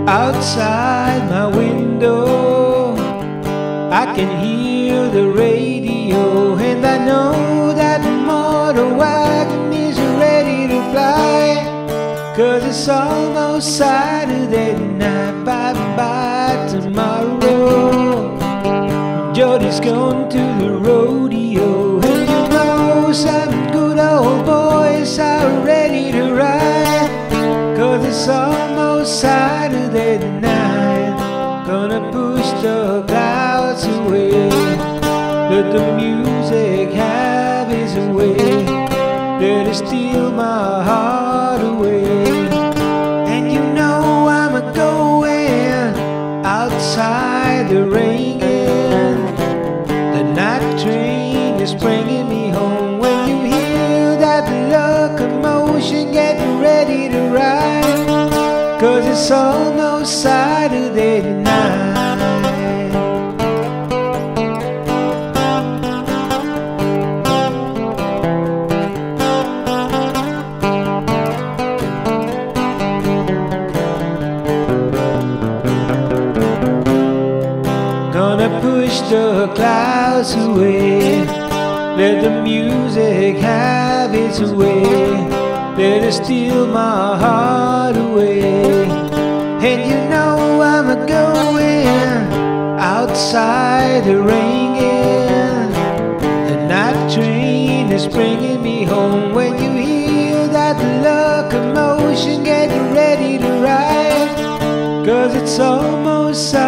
Outside my window I can hear the radio, and I know that the motor wagon is ready to fly. 'Cause it's almost Saturday night, bye-bye tomorrow. Jody's gone to the rodeo, and you know some good old boys are ready to ride. 'Cause it's almost Saturday night, gonna push the clouds away. Let the music have its way, let it steal my heart away. And you know I'm going outside the rain. The night train is bringing me home. When you hear that locomotion getting ready to ride, 'cause it's almost Saturday night. Gonna push the clouds away, let the music have its way, let it steal my heart away. And you know I'm going outside the rain. The night train is bringing me home. When you hear that locomotion getting ready to ride, 'cause it's almost